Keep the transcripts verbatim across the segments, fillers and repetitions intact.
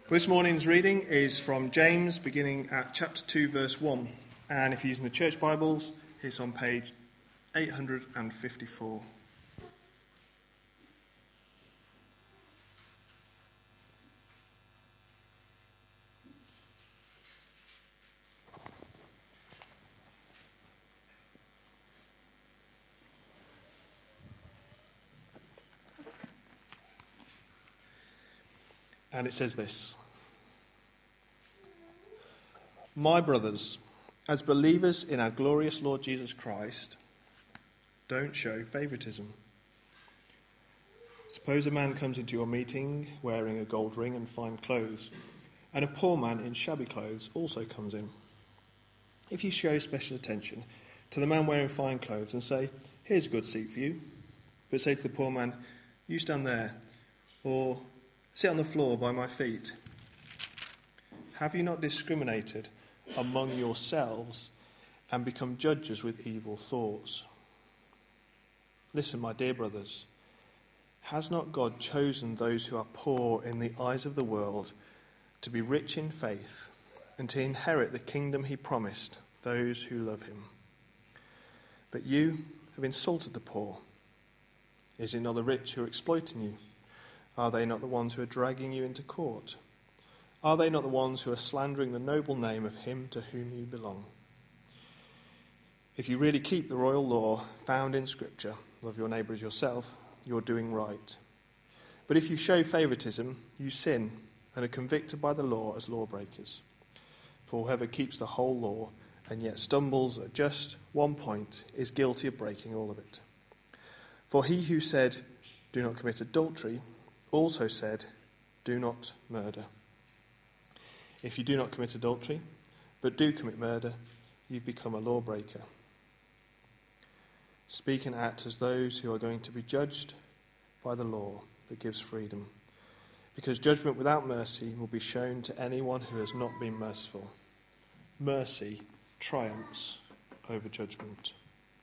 This morning's reading is from James, beginning at chapter two, verse one. And if you're using the church Bibles, it's on page eight hundred fifty-four. And it says this: My brothers, as believers in our glorious Lord Jesus Christ, don't show favoritism. Suppose a man comes into your meeting wearing a gold ring and fine clothes, and a poor man in shabby clothes also comes in. If you show special attention to the man wearing fine clothes and say, "Here's a good seat for you," but say to the poor man, "You stand there," or "Sit on the floor by my feet," have you not discriminated among yourselves and become judges with evil thoughts? Listen, my dear brothers, has not God chosen those who are poor in the eyes of the world to be rich in faith and to inherit the kingdom he promised those who love him? But you have insulted the poor. Is it not the rich who are exploiting you? Are they not the ones who are dragging you into court? Are they not the ones who are slandering the noble name of him to whom you belong? If you really keep the royal law found in Scripture, love your neighbour as yourself, you're doing right. But if you show favouritism, you sin and are convicted by the law as lawbreakers. For whoever keeps the whole law and yet stumbles at just one point is guilty of breaking all of it. For he who said, "Do not commit adultery," also said, "Do not murder." If you do not commit adultery, but do commit murder, you've become a lawbreaker. Speak and act as those who are going to be judged by the law that gives freedom, because judgment without mercy will be shown to anyone who has not been merciful. Mercy triumphs over judgment.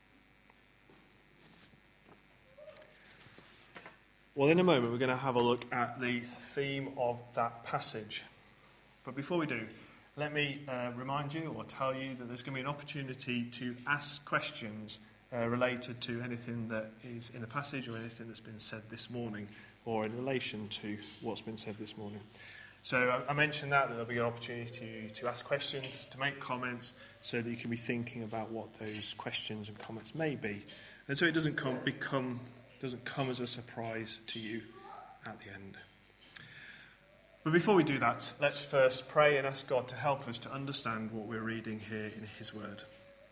Well, in a moment, we're going to have a look at the theme of that passage. But before we do, let me uh, remind you or tell you that there's going to be an opportunity to ask questions uh, related to anything that is in the passage or anything that's been said this morning or in relation to what's been said this morning. So I, I mentioned that, that there'll be an opportunity to, to ask questions, to make comments, so that you can be thinking about what those questions and comments may be. And so it doesn't come, become... doesn't come as a surprise to you at the end. But before we do that, let's first pray and ask God to help us to understand what we're reading here in his word.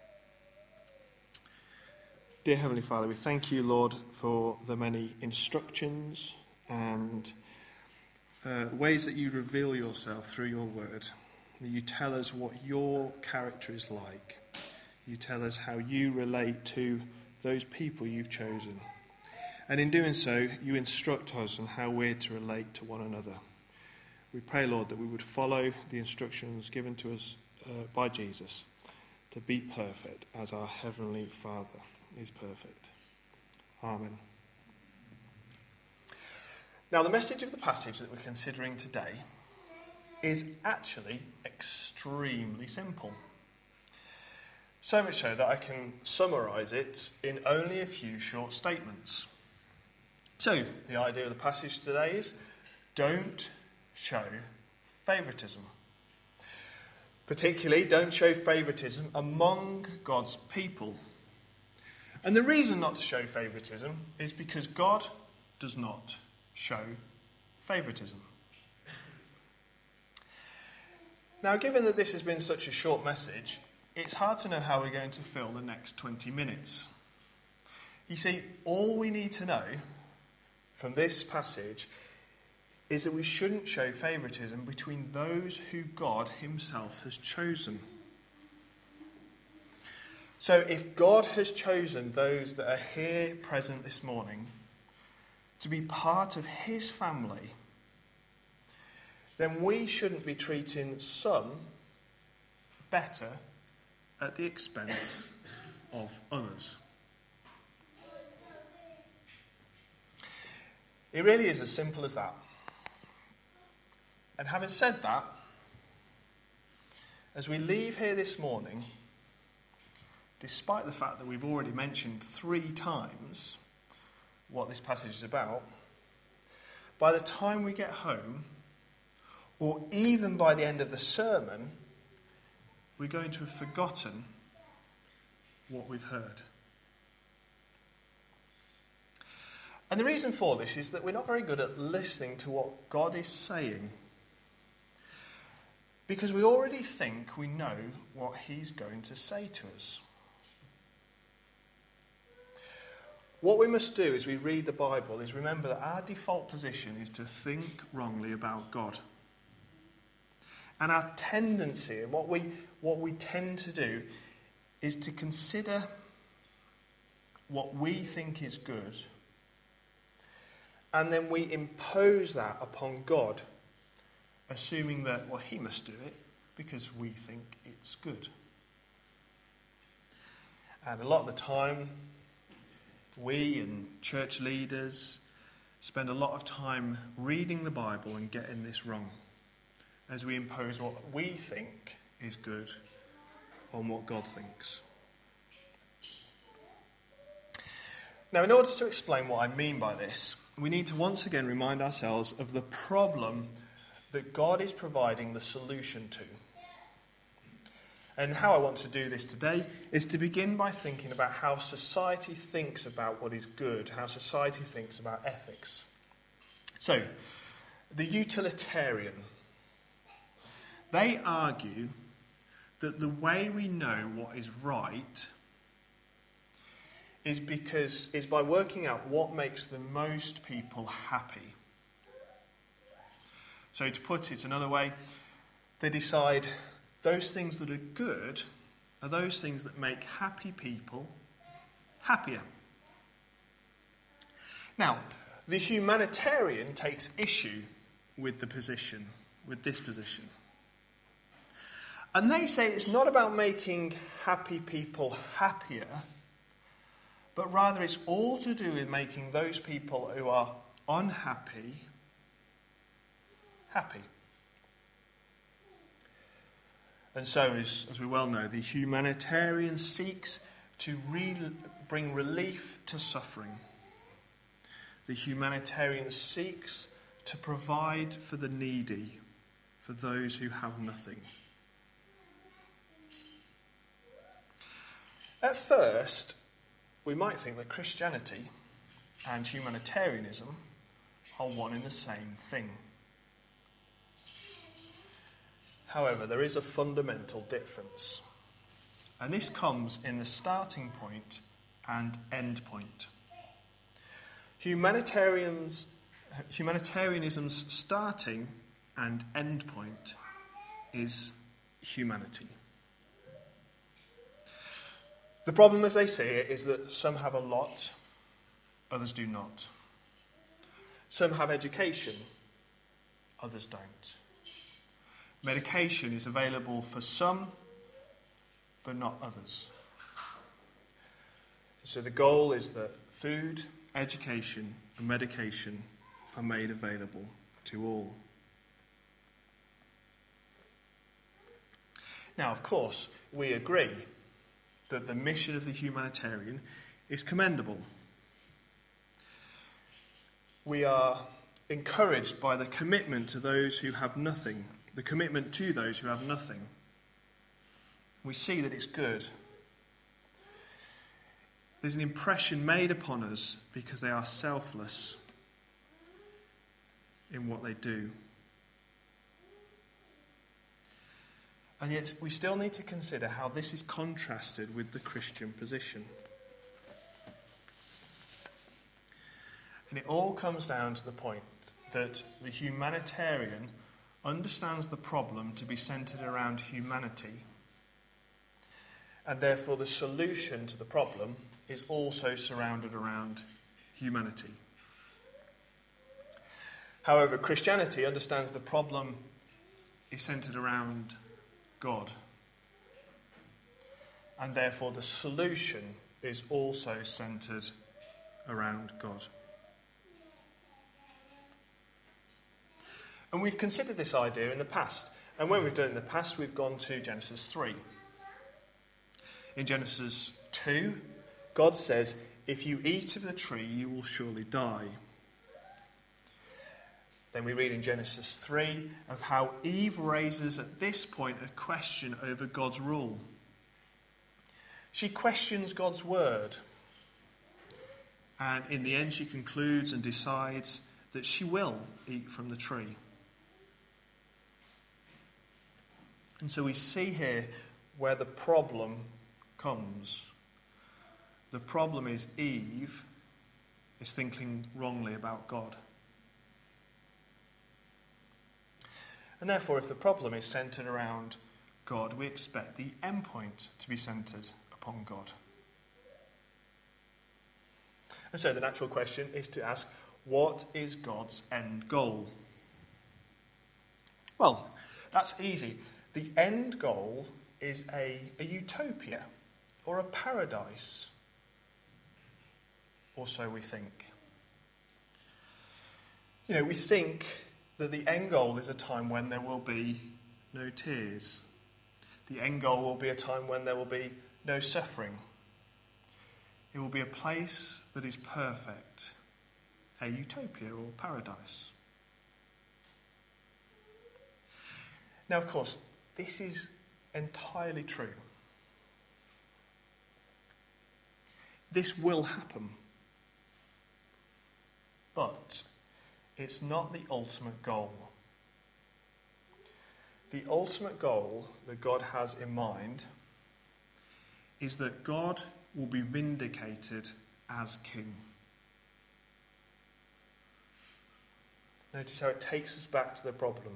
Dear Heavenly Father, we thank you, Lord, for the many instructions and uh, ways that you reveal yourself through your word. That you tell us what your character is like. You tell us how you relate to those people you've chosen. And in doing so, you instruct us on how we're to relate to one another. We pray, Lord, that we would follow the instructions given to us uh, by Jesus to be perfect as our Heavenly Father is perfect. Amen. Now, the message of the passage that we're considering today is actually extremely simple. So much so that I can summarise it in only a few short statements. So, the idea of the passage today is, don't show favouritism. Particularly, don't show favouritism among God's people. And the reason not to show favouritism is because God does not show favouritism. Now, given that this has been such a short message, it's hard to know how we're going to fill the next twenty minutes. You see, all we need to know from this passage is that we shouldn't show favouritism between those who God himself has chosen. So if God has chosen those that are here present this morning to be part of his family, then we shouldn't be treating some better at the expense of others. It really is as simple as that. And having said that, as we leave here this morning, despite the fact that we've already mentioned three times what this passage is about, by the time we get home, or even by the end of the sermon, we're going to have forgotten what we've heard. And the reason for this is that we're not very good at listening to what God is saying, because we already think we know what he's going to say to us. What we must do as we read the Bible is remember that our default position is to think wrongly about God. And our tendency, and what we, what we tend to do, is to consider what we think is good, and then we impose that upon God, assuming that, well, he must do it because we think it's good. And a lot of the time, we and church leaders spend a lot of time reading the Bible and getting this wrong, as we impose what we think is good on what God thinks. Now, in order to explain what I mean by this, we need to once again remind ourselves of the problem that God is providing the solution to. And how I want to do this today is to begin by thinking about how society thinks about what is good, how society thinks about ethics. So, the utilitarian. They argue that the way we know what is right is because is by working out what makes the most people happy. So to put it another way, they decide those things that are good are those things that make happy people happier. Now, the humanitarian takes issue with the position, with this position. And they say it's not about making happy people happier, but rather it's all to do with making those people who are unhappy happy. And so, as, as we well know, the humanitarian seeks to re- bring relief to suffering. The humanitarian seeks to provide for the needy, for those who have nothing. At first, we might think that Christianity and humanitarianism are one and the same thing. However, there is a fundamental difference. And this comes in the starting point and end point. Humanitarians, humanitarianism's starting and end point is humanity. The problem, as they see it, is that some have a lot, others do not. Some have education, others don't. Medication is available for some, but not others. So the goal is that food, education, and medication are made available to all. Now, of course, we agree that the mission of the humanitarian is commendable. We are encouraged by the commitment to those who have nothing, the commitment to those who have nothing. We see that it's good. There's an impression made upon us because they are selfless in what they do. And yet we still need to consider how this is contrasted with the Christian position. And it all comes down to the point that the humanitarian understands the problem to be centred around humanity, and therefore the solution to the problem is also surrounded around humanity. However, Christianity understands the problem is centred around God, and therefore the solution is also centred around God. And we've considered this idea in the past. And when we've done it in the past, we've gone to Genesis three. In Genesis two, God says, "If you eat of the tree, you will surely die." Then we read in Genesis three of how Eve raises at this point a question over God's rule. She questions God's word. And in the end, she concludes and decides that she will eat from the tree. And so we see here where the problem comes. The problem is Eve is thinking wrongly about God. And therefore, if the problem is centred around God, we expect the endpoint to be centred upon God. And so the natural question is to ask, what is God's end goal? Well, that's easy. The end goal is a, a utopia or a paradise, or so we think. You know, we think that the end goal is a time when there will be no tears. The end goal will be a time when there will be no suffering. It will be a place that is perfect, a utopia or paradise. Now, of course, this is entirely true. This will happen. But it's not the ultimate goal. The ultimate goal that God has in mind is that God will be vindicated as king. Notice how it takes us back to the problem.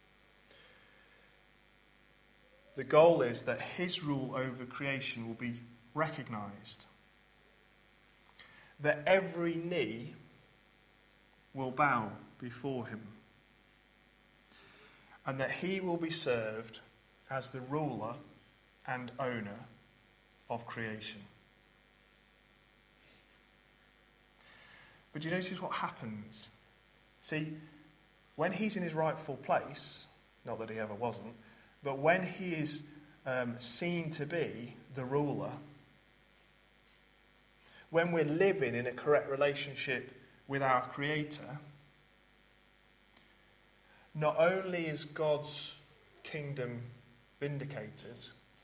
The goal is that his rule over creation will be recognised. That every knee will bow before him. And that he will be served as the ruler and owner of creation. But do you notice what happens? See, when he's in his rightful place, not that he ever wasn't, but when he is um, seen to be the ruler, when we're living in a correct relationship with our Creator, not only is God's kingdom vindicated,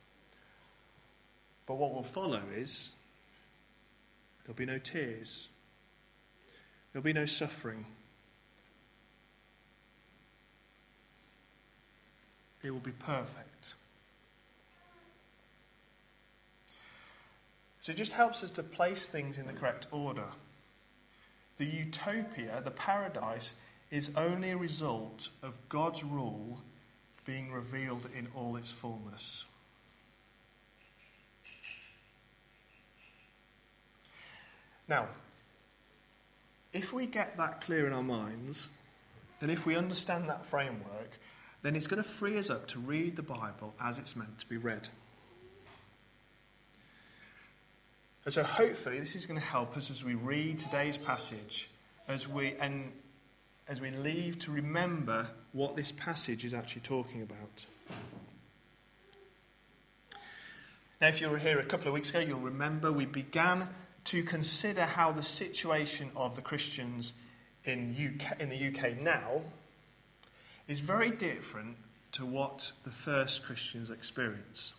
but what will follow is there'll be no tears, there'll be no suffering. It will be perfect. So it just helps us to place things in the correct order. The utopia, the paradise, is only a result of God's rule being revealed in all its fullness. Now, if we get that clear in our minds, and if we understand that framework, then it's going to free us up to read the Bible as it's meant to be read. And so hopefully this is going to help us as we read today's passage, as we and as we leave to remember what this passage is actually talking about. Now, if you were here a couple of weeks ago, you'll remember we began to consider how the situation of the Christians in U K, in the U K now is very different to what the first Christians experienced.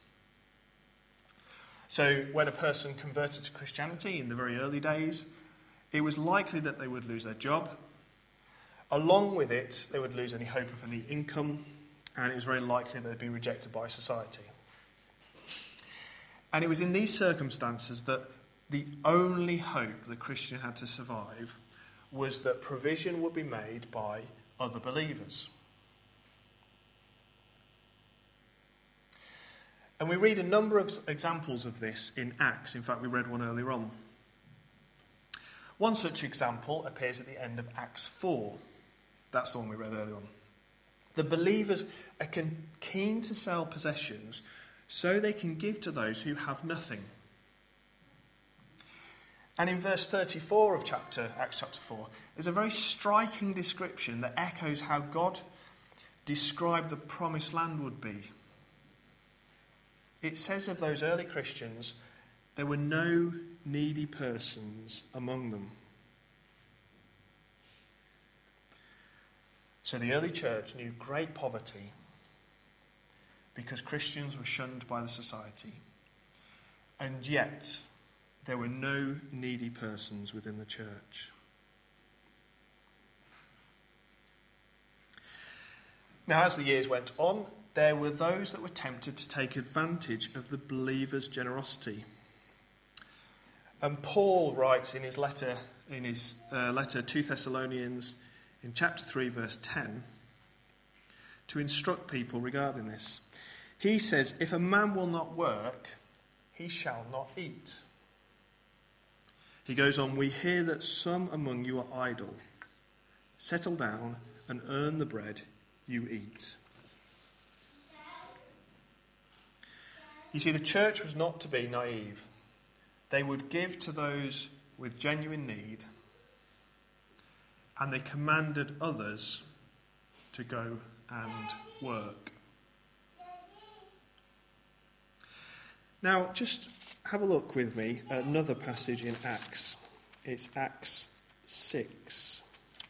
So when a person converted to Christianity in the very early days, it was likely that they would lose their job. Along with it, they would lose any hope of any income, and it was very likely they'd be rejected by society. And it was in these circumstances that the only hope the Christian had to survive was that provision would be made by other believers. And we read a number of examples of this in Acts. In fact, we read one earlier on. One such example appears at the end of Acts four. That's the one we read earlier on. The believers are keen to sell possessions so they can give to those who have nothing. And in verse thirty-four of chapter Acts chapter four, there's a very striking description that echoes how God described the promised land would be. It says of those early Christians, there were no needy persons among them. So the early church knew great poverty because Christians were shunned by the society. And yet, there were no needy persons within the church. Now, as the years went on, there were those that were tempted to take advantage of the believers' generosity. And Paul writes in his letter, in his uh, letter to Thessalonians, in chapter three, verse ten, to instruct people regarding this. He says, "If a man will not work, he shall not eat." He goes on, "We hear that some among you are idle. Settle down and earn the bread you eat." You see, the church was not to be naive. They would give to those with genuine need, and they commanded others to go and work. Now, just have a look with me at another passage in Acts. It's Acts six.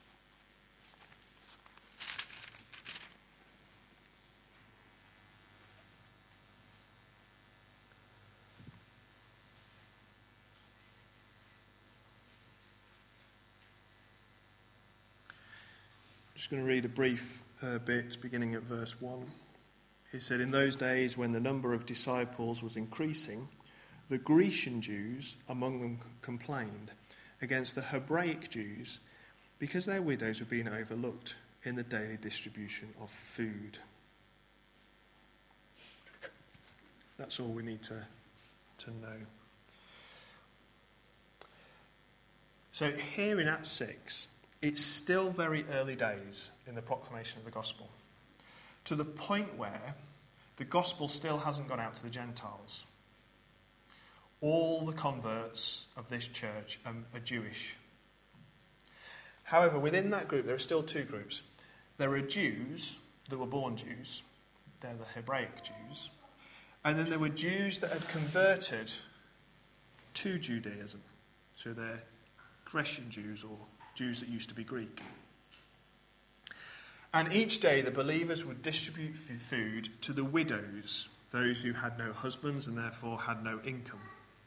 I'm just going to read a brief uh, bit beginning at verse one. He said, "In those days when the number of disciples was increasing, the Grecian Jews among them complained against the Hebraic Jews because their widows were being overlooked in the daily distribution of food." That's all we need to, to know. So here in Acts six, it's still very early days in the proclamation of the gospel, to the point where the gospel still hasn't gone out to the Gentiles. All the converts of this church are, are Jewish. However, within that group, there are still two groups. There are Jews that were born Jews. They're the Hebraic Jews. And then there were Jews that had converted to Judaism. So they're Grecian Jews, or Jews that used to be Greek. And each day the believers would distribute food to the widows, those who had no husbands and therefore had no income.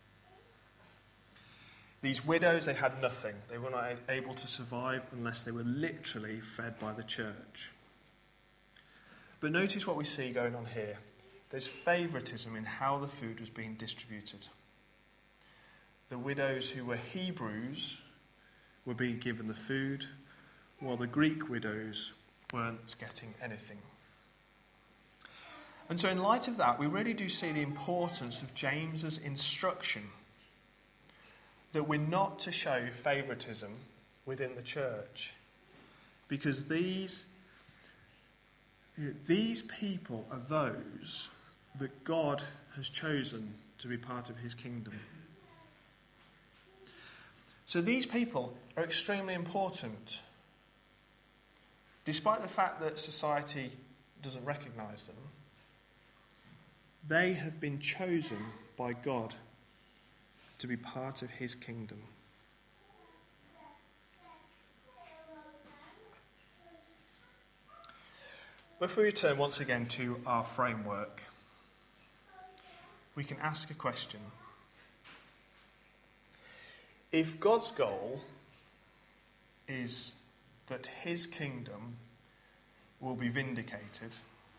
These widows, they had nothing. They were not able to survive unless they were literally fed by the church. But notice what we see going on here. There's favouritism in how the food was being distributed. The widows who were Hebrews were being given the food, while the Greek widows weren't getting anything. And so in light of that, we really do see the importance of James's instruction that we're not to show favouritism within the church, because these, these people are those that God has chosen to be part of his kingdom. So these people are extremely important, despite the fact that society doesn't recognise them. They have been chosen by God to be part of his kingdom. If we return once again to our framework, we can ask a question. If God's goal is that his kingdom will be vindicated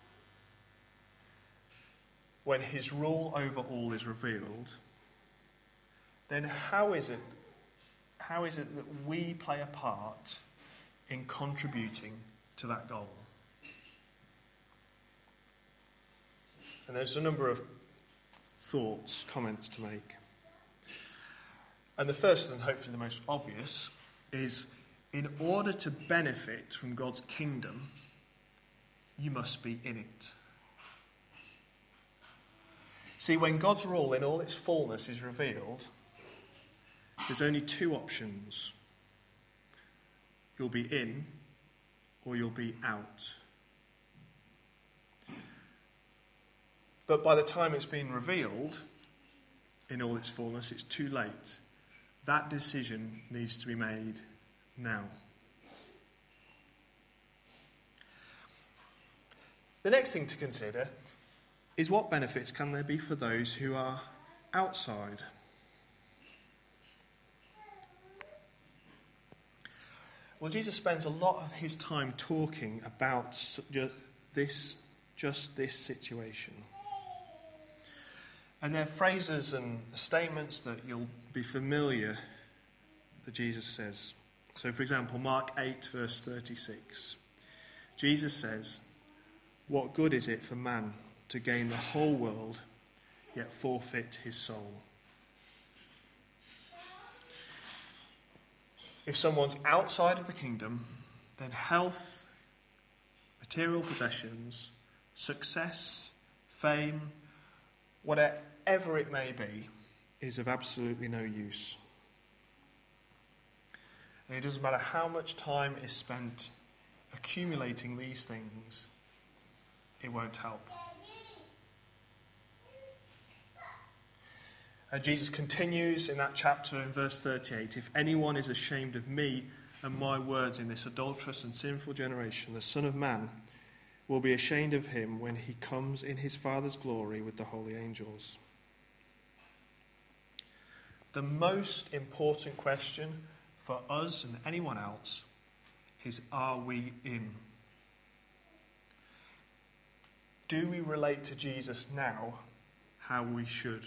when his rule over all is revealed, then how is it, how is it that we play a part in contributing to that goal? And there's a number of thoughts, comments to make. And the first and hopefully the most obvious is, in order to benefit from God's kingdom, you must be in it. See, when God's rule in all its fullness is revealed, there's only two options. You'll be in or you'll be out. But by the time it's been revealed in all its fullness, it's too late. That decision needs to be made now. The next thing to consider is what benefits can there be for those who are outside? Well, Jesus spends a lot of his time talking about just this, just this situation. And there are phrases and statements that you'll be familiar that Jesus says. So, for example, Mark eight, verse thirty-six. Jesus says, "What good is it for man to gain the whole world, yet forfeit his soul?" If someone's outside of the kingdom, then health, material possessions, success, fame, whatever it may be, is of absolutely no use. And it doesn't matter how much time is spent accumulating these things, it won't help. And Jesus continues in that chapter in verse thirty-eight, "If anyone is ashamed of me and my words in this adulterous and sinful generation, the Son of Man will be ashamed of him when he comes in his Father's glory with the holy angels." The most important question for us and anyone else is, are we in? Do we relate to Jesus now how we should?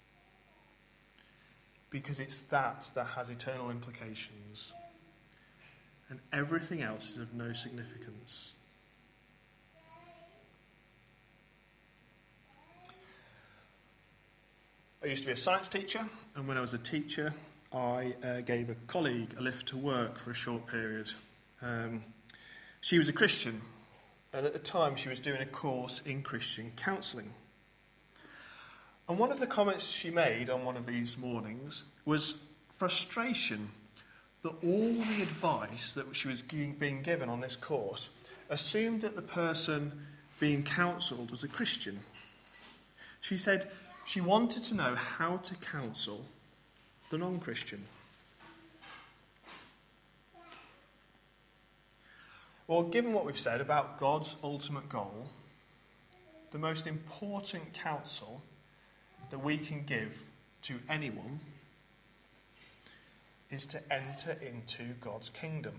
Because it's that that has eternal implications. And everything else is of no significance. I used to be a science teacher, and when I was a teacher, I uh, gave a colleague a lift to work for a short period. Um, she was a Christian, and at the time she was doing a course in Christian counselling. And one of the comments she made on one of these mornings was frustration that all the advice that she was being given on this course assumed that the person being counselled was a Christian. She said she wanted to know how to counsel the non-Christian. Well, given what we've said about God's ultimate goal, the most important counsel that we can give to anyone is to enter into God's kingdom.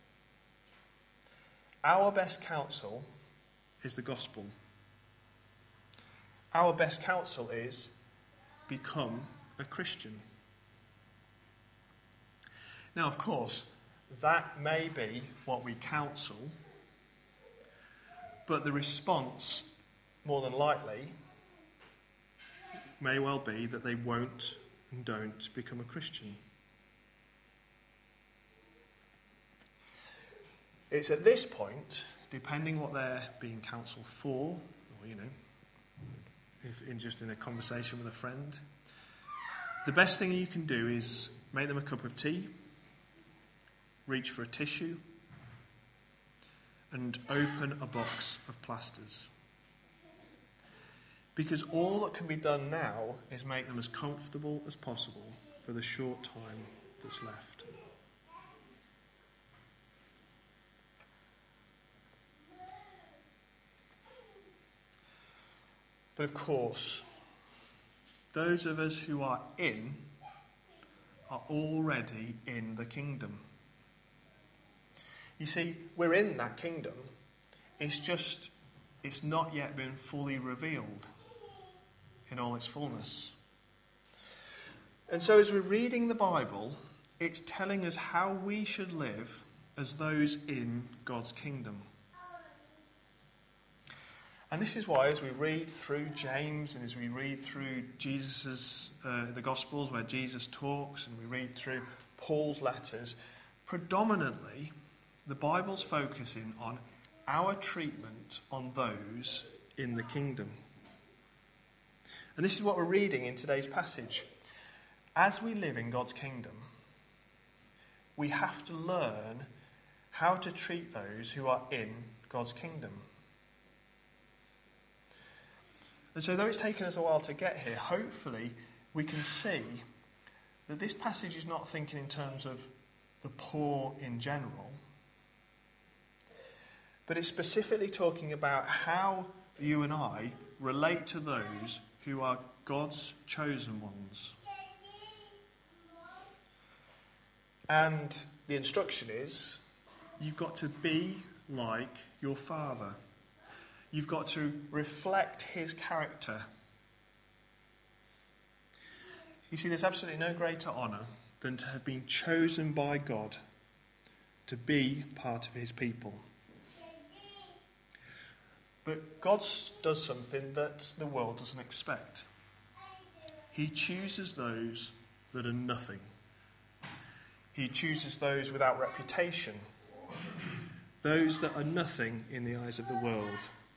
Our best counsel is the gospel. Our best counsel is become a Christian. Now, of course, that may be what we counsel, but the response, more than likely, may well be that they won't and don't become a Christian. It's at this point, depending what they're being counselled for, or, you know, if in just in a conversation with a friend, the best thing you can do is make them a cup of tea, reach for a tissue, and open a box of plasters. Because all that can be done now is make them as comfortable as possible for the short time that's left. But of course, those of us who are in are already in the kingdom. You see, we're in that kingdom. It's just, it's not yet been fully revealed in all its fullness. And so as we're reading the Bible, it's telling us how we should live as those in God's kingdom. And this is why, as we read through James and as we read through Jesus's uh, the Gospels where Jesus talks, and we read through Paul's letters, predominantly the Bible's focusing on our treatment on those in the kingdom. And this is what we're reading in today's passage. As we live in God's kingdom, we have to learn how to treat those who are in God's kingdom. And so though it's taken us a while to get here, hopefully we can see that this passage is not thinking in terms of the poor in general, but it's specifically talking about how you and I relate to those who are God's chosen ones. And the instruction is, you've got to be like your Father. You've got to reflect his character. You see, there's absolutely no greater honour than to have been chosen by God to be part of his people. But God does something that the world doesn't expect. He chooses those that are nothing. He chooses those without reputation, those that are nothing in the eyes of the world.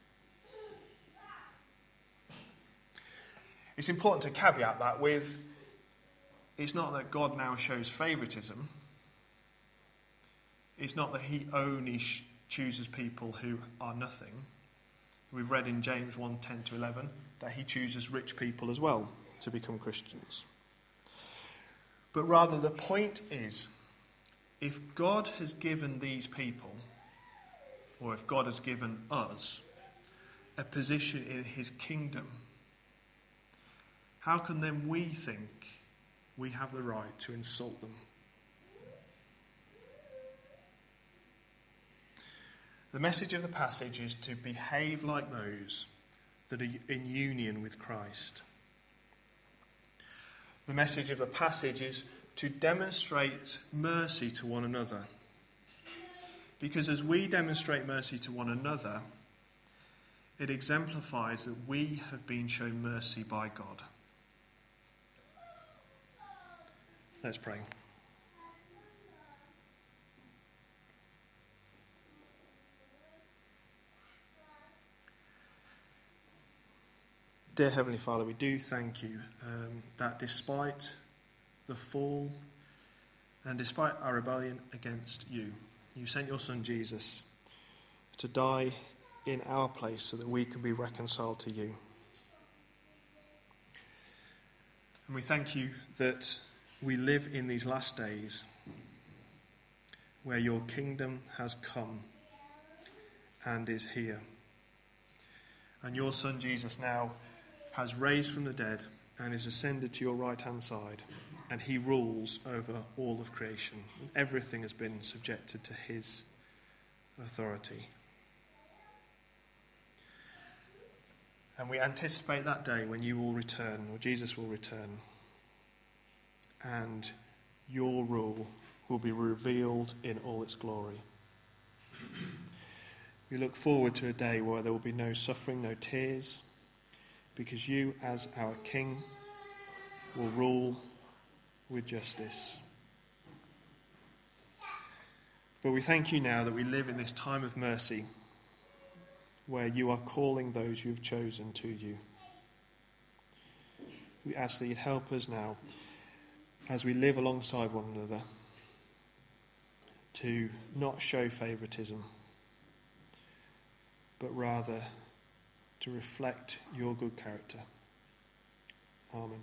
It's important to caveat that with, it's not that God now shows favouritism. It's not that he only sh- chooses people who are nothing. We've read in James one, ten to eleven that he chooses rich people as well to become Christians. But rather the point is, if God has given these people, or if God has given us, a position in his kingdom, how can then we think we have the right to insult them? The message of the passage is to behave like those that are in union with Christ. The message of the passage is to demonstrate mercy to one another. Because as we demonstrate mercy to one another, it exemplifies that we have been shown mercy by God. Let's pray. Dear Heavenly Father, we do thank you um, that despite the fall and despite our rebellion against you, you sent your Son Jesus to die in our place so that we can be reconciled to you. And we thank you that we live in these last days where your kingdom has come and is here. And your Son Jesus now has raised from the dead and is ascended to your right-hand side, and he rules over all of creation. Everything has been subjected to his authority. And we anticipate that day when you will return, or Jesus will return, and your rule will be revealed in all its glory. We look forward to a day where there will be no suffering, no tears, because you, as our King, will rule with justice. But we thank you now that we live in this time of mercy where you are calling those you have chosen to you. We ask that you'd help us now as we live alongside one another to not show favouritism, but rather to reflect your good character. Amen.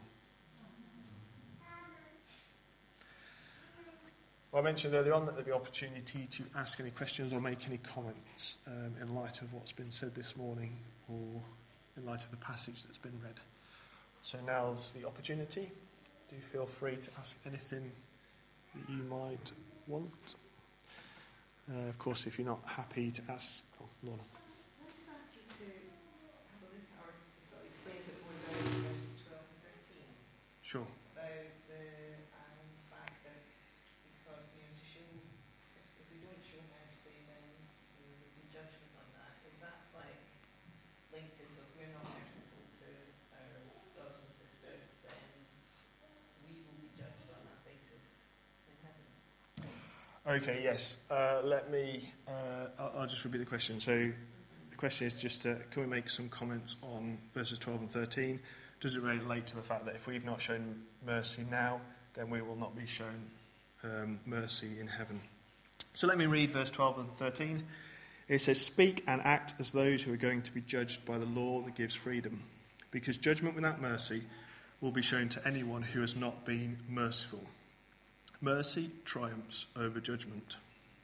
Well, I mentioned earlier on that there'd be opportunity to ask any questions or make any comments um, in light of what's been said this morning or in light of the passage that's been read. So now's the opportunity. Do feel free to ask anything that you might want. Uh, of course, if you're not happy to ask... Oh, Lorna. Can I just ask you to have a look at or to sort of explain a bit more about verses twelve and thirteen? Sure. About the um, fact that because we need to show, if we don't show mercy, then there will be judgment on that. Is that like linked to, so if we're not merciful to our brothers and sisters, then we will be judged on that basis in heaven? Okay, yes. Uh, let me, uh, I'll, I'll just repeat the question. So the question is just, uh, can we make some comments on verses twelve and thirteen? Does it relate to the fact that if we've not shown mercy now, then we will not be shown um, mercy in heaven? So let me read verse twelve and thirteen. It says, "Speak and act as those who are going to be judged by the law that gives freedom, because judgment without mercy will be shown to anyone who has not been merciful. Mercy triumphs over judgment.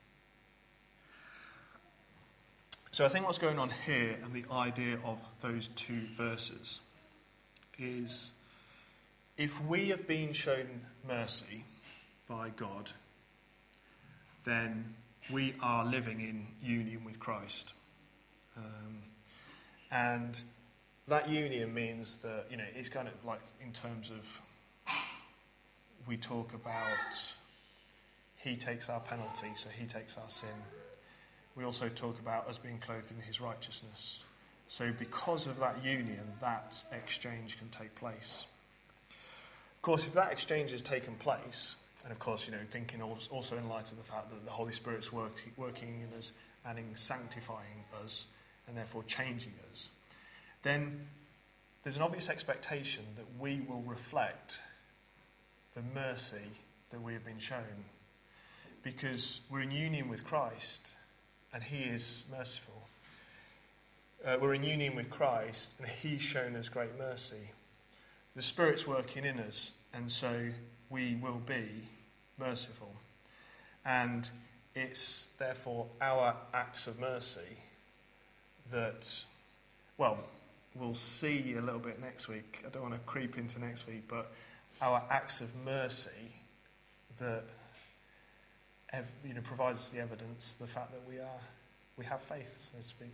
So I think what's going on here, and the idea of those two verses, is if we have been shown mercy by God, then we are living in union with Christ. Um, and that union means that, you know, it's kind of like in terms of, we talk about he takes our penalty, so he takes our sin. We also talk about us being clothed in his righteousness. So because of that union, that exchange can take place. Of course, if that exchange has taken place, and of course, you know, thinking also in light of the fact that the Holy Spirit's work, working in us and in sanctifying us, and therefore changing us, then there's an obvious expectation that we will reflect the mercy that we have been shown, because we're in union with Christ and he is merciful. Uh, we're in union with Christ and he's shown us great mercy. The Spirit's working in us, and so we will be merciful. And it's therefore our acts of mercy that, well, we'll see a little bit next week. I don't want to creep into next week, but our acts of mercy that, you know, provides us the evidence, the fact that we are, we have faith, so to speak.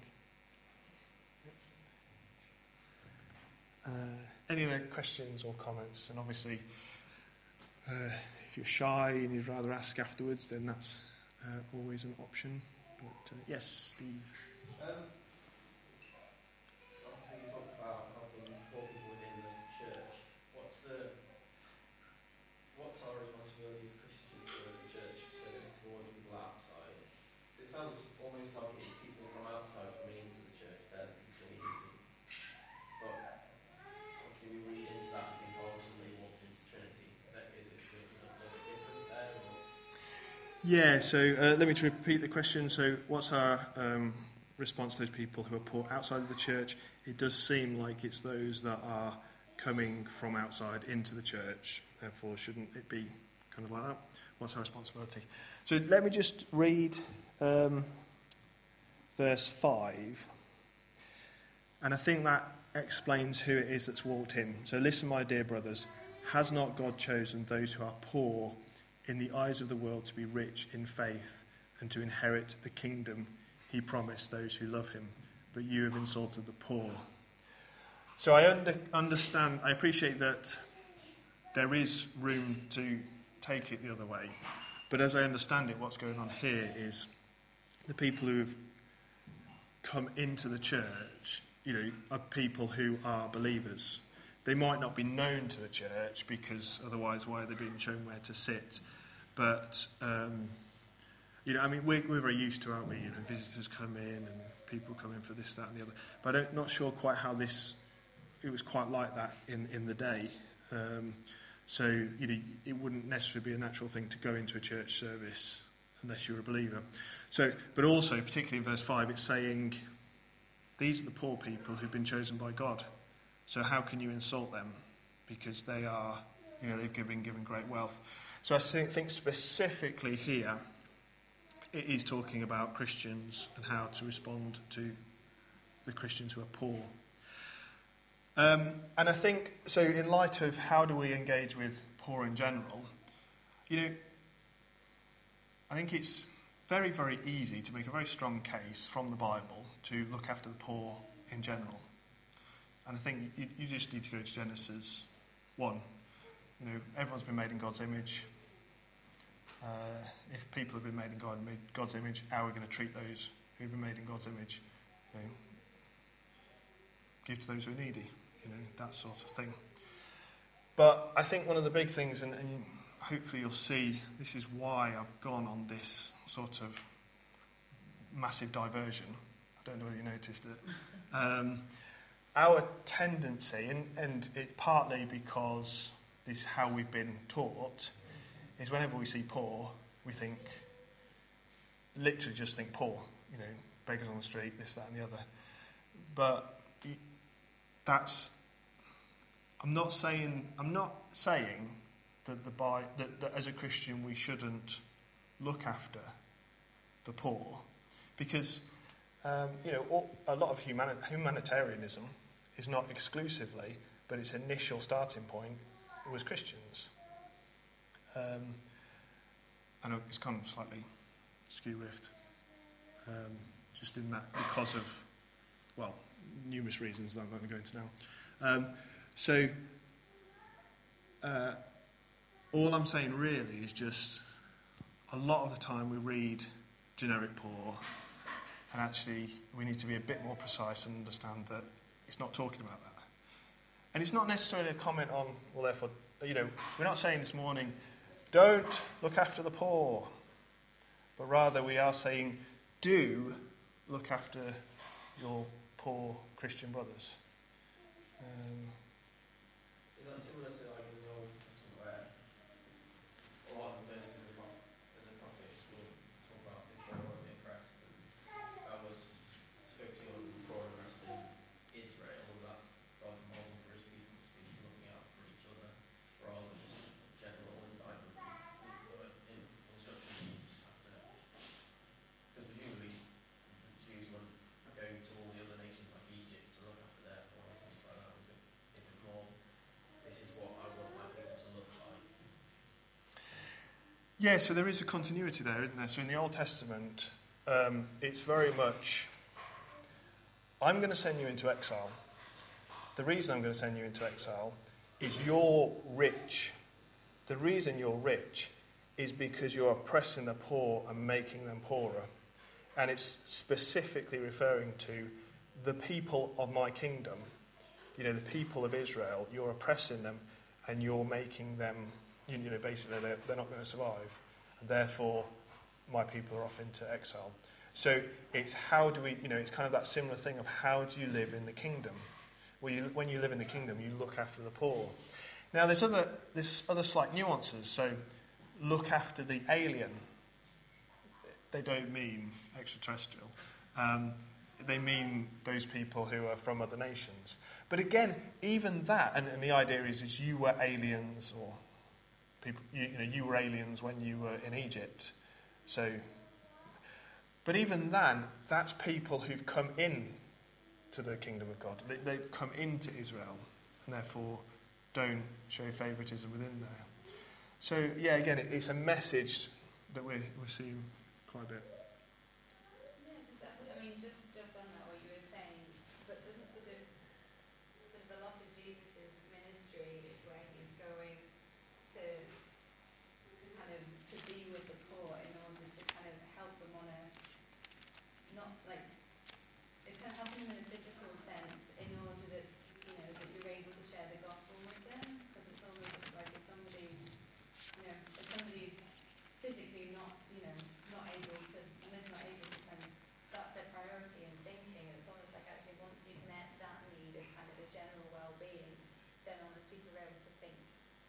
Uh, any other questions or comments? And obviously, uh, if you're shy and you'd rather ask afterwards, then that's uh, always an option. But uh, yes, Steve. Um, I think you talked about helping poor people within the church. What's the what's our responsibility as Christians for the church to, towards people outside? It sounds almost like it's people from outside coming into the church then that we need to. But obviously we read into that and think, oh, somebody walked into Trinity. That is it something a little bit different there? Or? Yeah, so uh, let me repeat the question. So what's our um, response to those people who are poor outside of the church? It does seem like it's those that are coming from outside into the church. Therefore, shouldn't it be kind of like that? What's our responsibility? So let me just read um, verse five. And I think that explains who it is that's walked in. So listen, my dear brothers, has not God chosen those who are poor in the eyes of the world to be rich in faith and to inherit the kingdom he promised those who love him? But you have insulted the poor. So I under, understand, I appreciate that there is room to take it the other way. But as I understand it, what's going on here is the people who have come into the church, you know, are people who are believers. They might not be known to the church, because otherwise why are they being shown where to sit? But, um, you know, I mean, we're, we're very used to, aren't we? You know, visitors come in and people come in for this, that and the other. But I'm not sure quite how this, it was quite like that in, in the day. Um, so, you know, it wouldn't necessarily be a natural thing to go into a church service unless you're a believer. So, but also, particularly in verse five, it's saying, these are the poor people who've been chosen by God. So how can you insult them? Because they are, you know, they've been given great wealth. So I think specifically here, it is talking about Christians and how to respond to the Christians who are poor. Um, and I think, so in light of how do we engage with poor in general, you know, I think it's very, very easy to make a very strong case from the Bible to look after the poor in general. And I think you, you just need to go to Genesis one. You know, everyone's been made in God's image. Uh, if people have been made in God, made God's image, how are we going to treat those who've been made in God's image? You know, give to those who are needy. You know, that sort of thing. But I think one of the big things, and, and hopefully you'll see, this is why I've gone on this sort of massive diversion. I don't know whether you noticed it. Um, our tendency, and, and it partly because this is how we've been taught, is whenever we see poor, we think, literally just think poor. You know, beggars on the street, this, that and the other. But that's I'm not saying I'm not saying that the Bi- that, that as a Christian we shouldn't look after the poor, because um, you know all, a lot of humani- humanitarianism is not exclusively, but its initial starting point was Christians. Um, I know it's kind of slightly skew-riffed, um, just in that because of, well, numerous reasons that I'm not going to go into now. Um, so, uh, all I'm saying really is just a lot of the time we read generic poor, and actually we need to be a bit more precise and understand that it's not talking about that. And it's not necessarily a comment on, well, therefore, you know, we're not saying this morning, don't look after the poor, but rather we are saying, do look after your poor Christian brothers. Um, Is that similar to like in the Old Testament where a lot of the verses in the prophet, in the prophets will talk about the poor and the oppressed, and that was focusing on the poor and oppressed in Israel, and that's God's model for his people to be looking out for each other rather than just general indictment in instruction. You just have to, because presumably the Jews weren't going to all the other nations like Egypt to look after their poor and things like that. Was it, is it more, this is what I want my people to look like? Yeah, so there is a continuity there, isn't there? So in the Old Testament, um, it's very much, I'm going to send you into exile. The reason I'm going to send you into exile is you're rich. The reason you're rich is because you're oppressing the poor and making them poorer. And it's specifically referring to the people of my kingdom, you know, the people of Israel. You're oppressing them and you're making them, you know, basically they're, they're not going to survive. And therefore, my people are off into exile. So it's how do we, you know, it's kind of that similar thing of how do you live in the kingdom? Well, you, when you live in the kingdom, you look after the poor. Now, there's other, there's other slight nuances. So look after the alien. They don't mean extraterrestrial. Um, they mean those people who are from other nations. But again, even that, and, and the idea is, is you were aliens, or people, you, you know, you were aliens when you were in Egypt. So, but even then, that's people who've come in to the kingdom of God. They, they've come into Israel, and therefore don't show favouritism within there. So, yeah, again, it, it's a message that we're, we're seeing quite a bit. Yeah, just, I mean, just, just on that, what you were saying, but doesn't sort of, sort of a lot of Jesus' ministry is where he's going to, to kind of, to be with the poor in order to kind of help them on a, not like, it's kind of helping them in a physical sense in order that, you know, that you're able to share the gospel with them, because it's always like if somebody's, you know, if somebody's physically not, you know, not able to, and is not able to kind of, that's their priority in thinking, and it's almost like actually once you've met that need of kind of the general well-being, then almost people are able to think,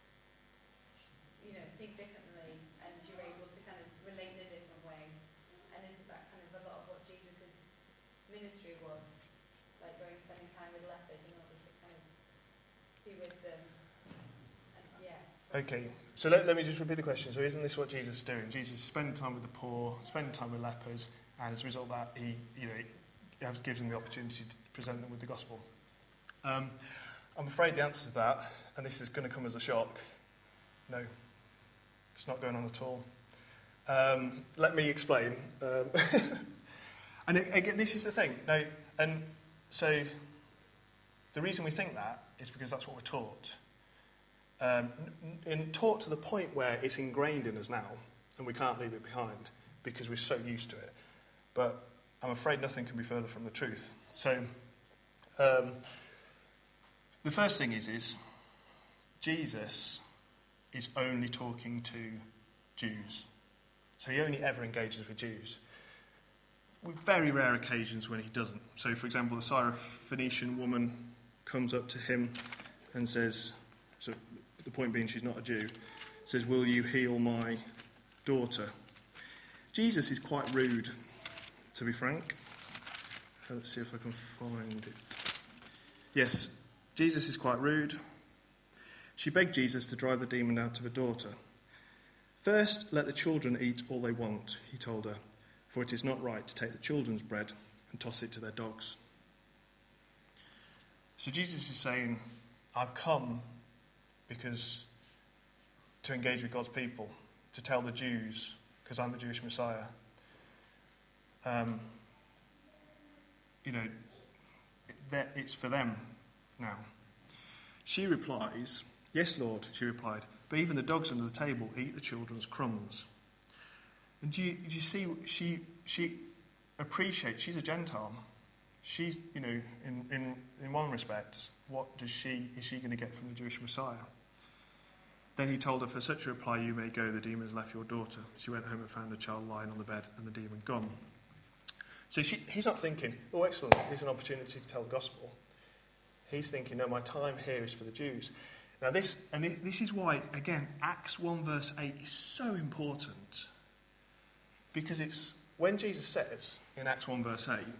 you know, think differently, and you're able to kind of relate in a different way. And isn't that kind of a lot of what Jesus' ministry was, like going spending time with lepers in order to kind of be with them, and yeah. Okay, so let, let me just repeat the question. So isn't this what Jesus is doing? Jesus is spending time with the poor, spending time with lepers, and as a result of that, he, you know, he gives them the opportunity to present them with the gospel. Um, I'm afraid the answer to that, and this is going to come as a shock, no, it's not going on at all. Um, let me explain. Um, and it, again, this is the thing. Now, and so the reason we think that is because that's what we're taught. Um, in, taught to the point where it's ingrained in us now, and we can't leave it behind because we're so used to it. But I'm afraid nothing can be further from the truth. So, um, the first thing is, is Jesus is only talking to Jews. So he only ever engages with Jews. With very rare occasions when he doesn't. So, for example, the Syrophoenician woman comes up to him and says, so the point being she's not a Jew, says, "Will you heal my daughter?" Jesus is quite rude, to be frank. Let's see if I can find it. Yes, Jesus is quite rude. She begged Jesus to drive the demon out of her daughter. "First, let the children eat all they want," he told her, "for it is not right to take the children's bread and toss it to their dogs." So Jesus is saying, I've come because to engage with God's people, to tell the Jews, because I'm the Jewish Messiah. Um, you know, that it's for them now. She replies, "Yes, Lord," she replied, "but even the dogs under the table eat the children's crumbs." And do you, do you see, she she appreciates, she's a Gentile. She's, you know, in, in, in one respect, what does she, is she going to get from the Jewish Messiah? Then he told her, "For such a reply you may go, the demon has left your daughter." She went home and found the child lying on the bed and the demon gone. So she, he's not thinking, oh, excellent, here's an opportunity to tell the gospel. He's thinking, no, my time here is for the Jews. Now this, and this is why, again, Acts one verse eight is so important. Because it's, when Jesus says in Acts one verse eight,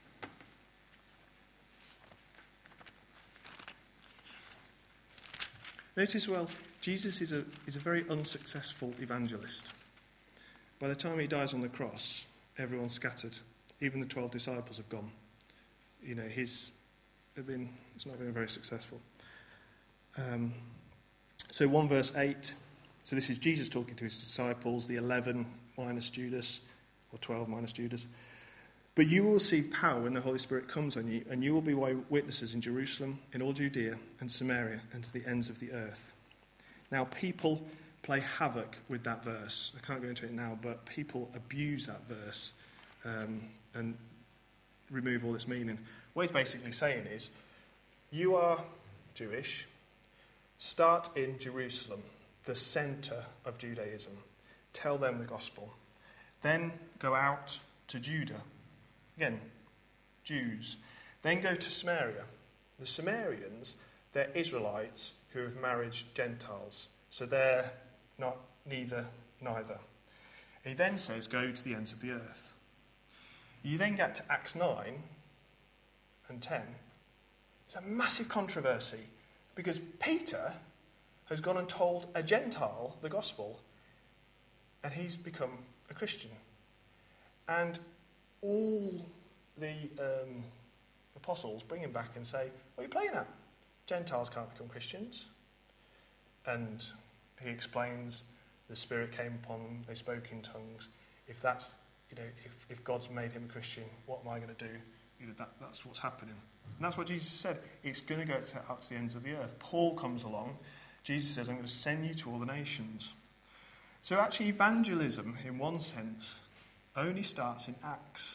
notice, well, Jesus is a, is a very unsuccessful evangelist. By the time he dies on the cross, everyone's scattered. Even the twelve disciples have gone. You know, he's been, it's not been very successful. Um, so one verse eight, so this is Jesus talking to his disciples, the eleven minus Judas, or twelve minus Judas. "But you will receive power when the Holy Spirit comes on you, and you will be witnesses in Jerusalem, in all Judea and Samaria, and to the ends of the earth." Now, people play havoc with that verse. I can't go into it now, but people abuse that verse um, and remove all its meaning. What he's basically saying is, you are Jewish, start in Jerusalem, the centre of Judaism. Tell them the gospel. Then go out to Judah. Again, Jews. Then go to Samaria. The Samaritans, they're Israelites who have married Gentiles. So they're not neither, neither. He then says, go to the ends of the earth. You then get to Acts nine and ten. It's a massive controversy because Peter has gone and told a Gentile the gospel and he's become a Christian. And all the um, apostles bring him back and say, what are you playing at? Gentiles can't become Christians. And he explains the Spirit came upon them, they spoke in tongues. If that's, you know, if, if God's made him a Christian, what am I going to do? You know, that, that's what's happening. And that's what Jesus said. It's going to go to, out to the ends of the earth. Paul comes along. Jesus says, I'm going to send you to all the nations. So actually evangelism, in one sense, only starts in Acts.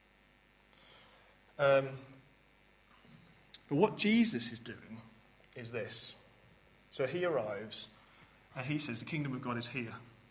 Um, but what Jesus is doing is this. So he arrives and he says, the kingdom of God is here.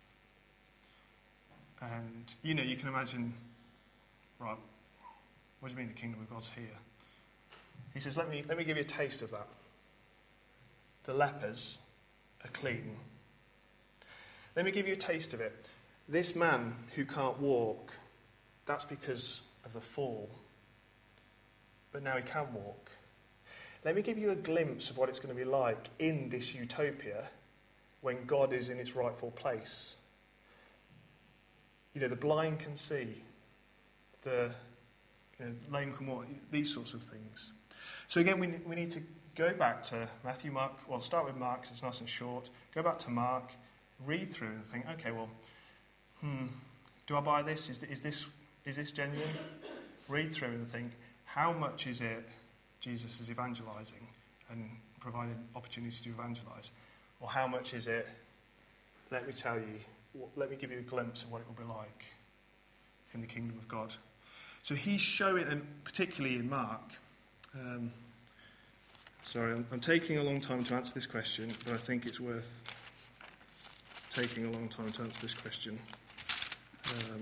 And, you know, you can imagine, right, what do you mean the kingdom of God's here? He says, let me, let me give you a taste of that. The lepers are clean. Let me give you a taste of it. This man who can't walk, that's because of the fall. But now he can walk. Let me give you a glimpse of what it's going to be like in this utopia when God is in its rightful place. You know, the blind can see, the you know, lame can walk, these sorts of things. So again, we, we need to go back to Matthew, Mark, well, start with Mark, 'cause it's nice and short. Go back to Mark, read through and think, okay, well, hmm, do I buy this? Is, is this is this genuine? Read through and think, how much is it Jesus is evangelising and providing opportunities to evangelise? Or how much is it, let me tell you, let me give you a glimpse of what it will be like in the kingdom of God. So he's showing, and particularly in Mark, um, sorry, I'm, I'm taking a long time to answer this question, but I think it's worth taking a long time to answer this question. Um,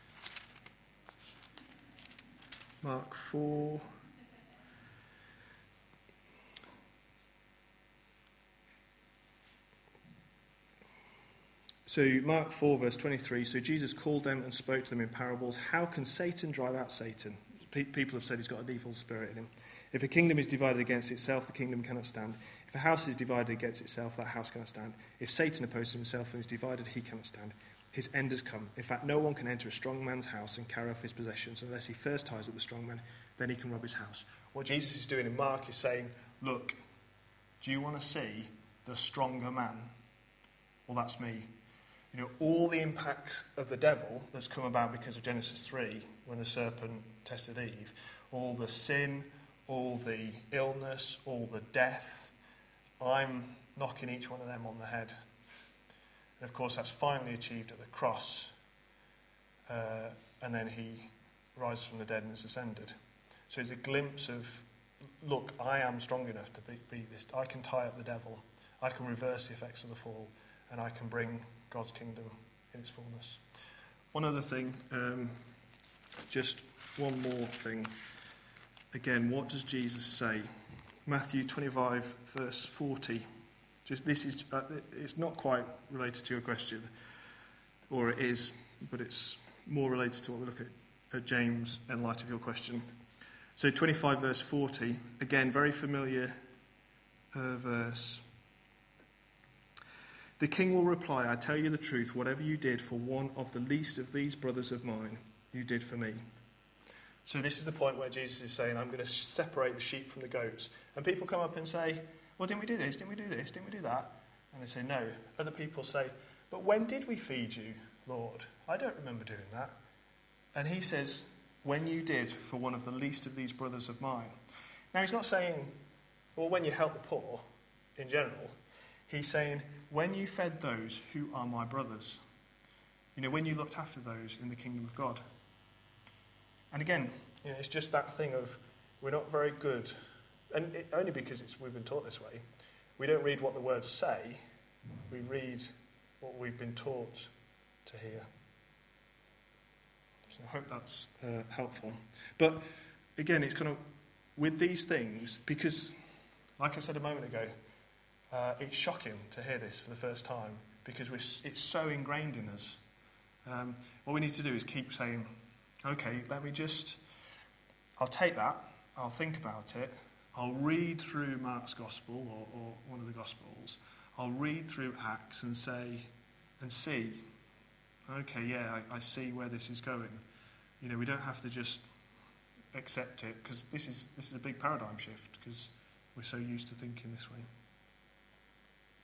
Mark four. So Mark four verse twenty-three, so Jesus called them and spoke to them in parables. How can Satan drive out Satan? Pe- people have said he's got an evil spirit in him. If a kingdom is divided against itself, the kingdom cannot stand. If a house is divided against itself, that house cannot stand. If Satan opposes himself and is divided, he cannot stand. His end has come. In fact, no one can enter a strong man's house and carry off his possessions unless he first ties up the strong man, then he can rob his house. What Jesus is doing in Mark is saying, look, do you want to see the stronger man? Well, that's me. You know, all the impacts of the devil that's come about because of Genesis three, when the serpent tested Eve, all the sin, all the illness, all the death, I'm knocking each one of them on the head. And of course, that's finally achieved at the cross. Uh, and then he rises from the dead and is ascended. So it's a glimpse of, look, I am strong enough to beat, beat this. I can tie up the devil. I can reverse the effects of the fall. And I can bring God's kingdom in its fullness. One other thing, um, just one more thing. Again, what does Jesus say? Matthew twenty-five, verse forty. Just this is uh, it's not quite related to your question, or it is, but it's more related to what we look at, at James in light of your question. So twenty-five, verse forty, again, very familiar uh, verse. The king will reply, I tell you the truth, whatever you did for one of the least of these brothers of mine, you did for me. So this is the point where Jesus is saying, I'm going to separate the sheep from the goats. And people come up and say, well, didn't we do this? Didn't we do this? Didn't we do that? And they say, no. Other people say, but when did we feed you, Lord? I don't remember doing that. And he says, when you did for one of the least of these brothers of mine. Now, he's not saying, well, when you help the poor in general. He's saying, when you fed those who are my brothers. You know, when you looked after those in the kingdom of God. And again, you know, it's just that thing of we're not very good. And it, only because it's, we've been taught this way. We don't read what the words say. We read what we've been taught to hear. So I hope that's uh, helpful. But again, it's kind of with these things, because like I said a moment ago, uh, it's shocking to hear this for the first time because we're, it's so ingrained in us. Um, what we need to do is keep saying, okay, let me just, I'll take that, I'll think about it, I'll read through Mark's Gospel or, or one of the Gospels, I'll read through Acts and say, and see, okay, yeah, I, I see where this is going. You know, we don't have to just accept it, because this is this is a big paradigm shift, because we're so used to thinking this way.